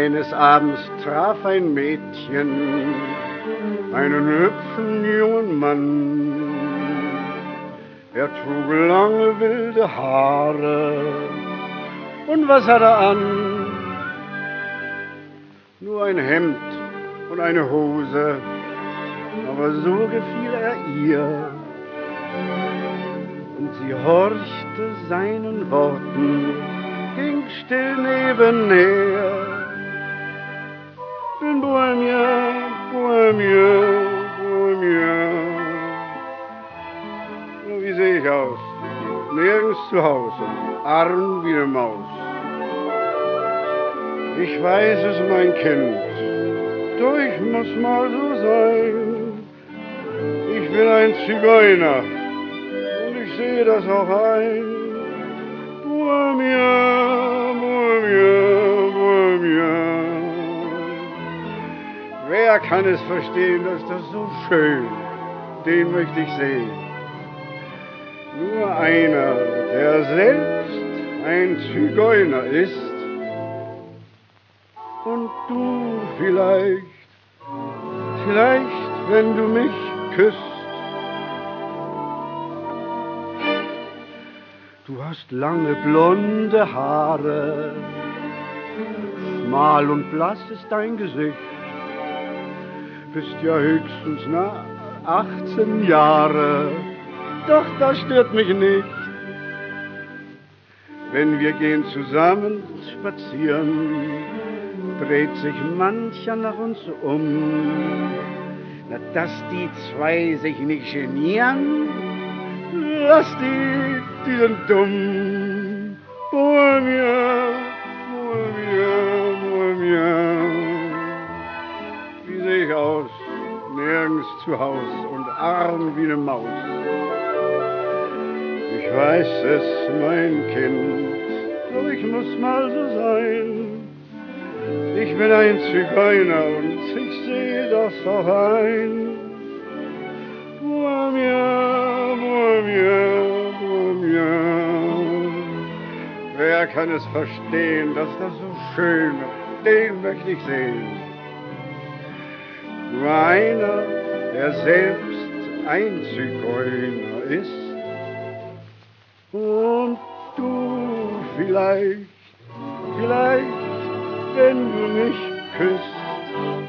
Eines Abends traf ein Mädchen einen hübschen jungen Mann. Er trug lange wilde Haare. Und was hat er an? Nur ein Hemd und eine Hose, aber so gefiel er ihr. Und sie horchte seinen Worten, ging still nebenher. Bin Bohemian, Bohemian, Bohemian. Wie sehe ich aus? Nirgends zu Hause, arm wie eine Maus. Ich weiß es, mein Kind, doch ich muss mal so sein. Ich bin ein Zigeuner und ich sehe das auch ein. Bohemian, Bohemian, Bohemian. Wer kann es verstehen, dass das so schön, den möchte ich sehen. Nur einer, der selbst ein Zigeuner ist. Und du vielleicht, wenn du mich küsst. Du hast lange blonde Haare, schmal und blass ist dein Gesicht. Bist ja höchstens 18 Jahre, doch das stört mich nicht. Wenn wir gehen zusammen spazieren, dreht sich mancher nach uns um. Na, dass die zwei sich nicht genieren, lass die sind dumm. Bohemian, Bohemian, Bohemian. Wie sehe ich aus? Nirgends zu Haus und arm wie eine Maus. Ich weiß es, mein Kind, doch ich muss mal so sein. Ich bin ein Zigeuner und ich sehe das auch ein. Bohemian, Bohemian, Bohemian. Wer kann es verstehen, dass das so schön ist? Den möchte ich sehen. Nur einer, der selbst ein Zigeuner ist. Und du vielleicht, wenn du mich küsst.